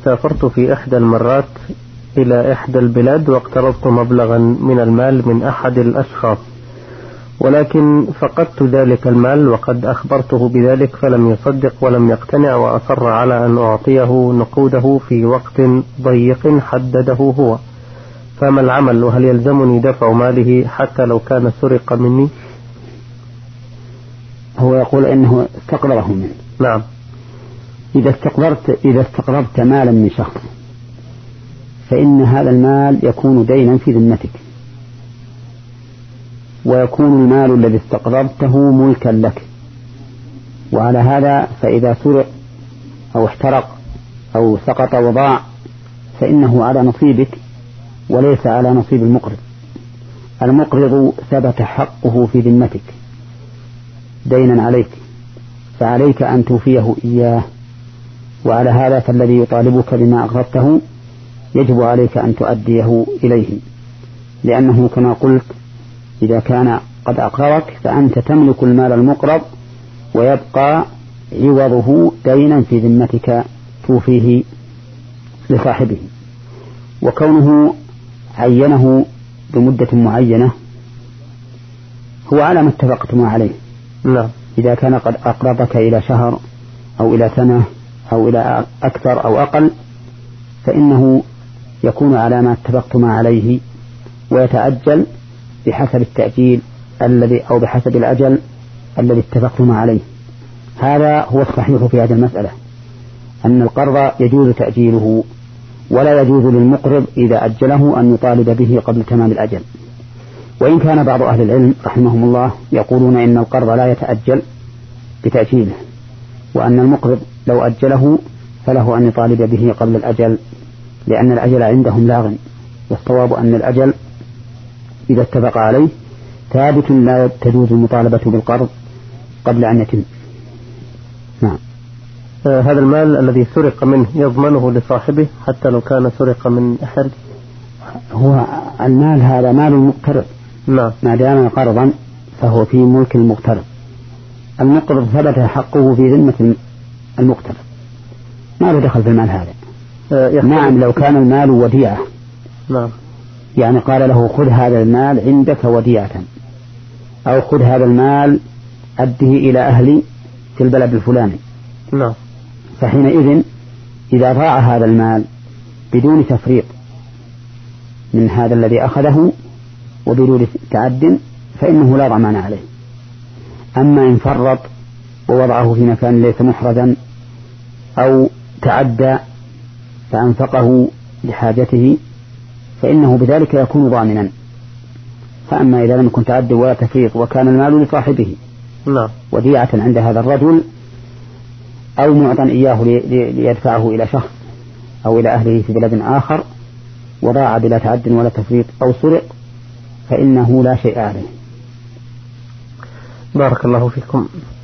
سافرت في إحدى المرات إلى إحدى البلاد واقترضت مبلغا من المال من أحد الأشخاص، ولكن فقدت ذلك المال وقد أخبرته بذلك فلم يصدق ولم يقتنع، وأصر على أن أعطيه نقوده في وقت ضيق حدده هو، فما العمل؟ وهل يلزمني دفع ماله حتى لو كان سرق مني؟ هو يقول إنه استقرضه منه. نعم. إذا استقرضت مالا من شخص فإن هذا المال يكون دينا في ذمتك، ويكون المال الذي استقرضته ملكا لك، وعلى هذا فإذا سرق أو احترق أو سقط وضاع فإنه على نصيبك وليس على نصيب المقرض. المقرض ثبت حقه في ذمتك دينا عليك، فعليك أن توفيه إياه، وعلى هذا فالذي يطالبك بما أقرضته يجب عليك أن تؤديه إليه، لأنه كما قلت إذا كان قد أقرضك فأنت تملك المال المقرض ويبقى عوضه دينا في ذمتك توفيه لصاحبه. وكونه عينه بمدة معينة هو على ما اتفقتم عليه. لا. إذا كان قد أقرضك إلى شهر أو إلى سنة أو إلى أكثر أو أقل فإنه يكون على ما اتفقتم عليه، ويتأجل بحسب التأجيل الذي أو بحسب الأجل الذي اتفقتم عليه. هذا هو الصحيح في هذه المسألة، أن القرض يجوز تأجيله، ولا يجوز للمقرض إذا أجله أن يطالب به قبل تمام الأجل. وإن كان بعض أهل العلم رحمهم الله يقولون إن القرض لا يتأجل بتأجيله، وأن المقرض لو أجله فله أن يطالب به قبل الأجل، لأن الأجل عندهم لاغ، والصواب أن الأجل إذا اتفق عليه ثابت لا تجوز المطالبة بالقرض قبل أن يتم. نعم. هذا المال الذي سرق منه يضمنه لصاحبه حتى لو كان سرق من أحد؟ هو المال هذا مال المقترض. نعم. ما دام قرضا فهو في ملك المقترض. المقترض ثبت حقه في ذمة المقترض، ما له دخل في المال هذا. نعم لو كان المال وديعة. نعم. يعني قال له خذ هذا المال عندك وديعة، أو خذ هذا المال أده إلى أهلي في البلد الفلاني. نعم. فحينئذ إذا ضاع هذا المال بدون تفريط من هذا الذي أخذه وبدون تعد فإنه لا ضمان عليه. أما إن فرط ووضعه في مكان ليس محرزا أو تعدى فأنفقه لحاجته فإنه بذلك يكون ضامنا. فأما إذا لم يكن تعد ولا تفريط وكان المال لصاحبه وديعة عند هذا الرجل أو معطى إياه ليدفعه إلى شخص أو إلى أهله في بلد آخر وضاع بلا تعد ولا تفريط أو سرق فإنه لا شيء عليه. بارك الله فيكم.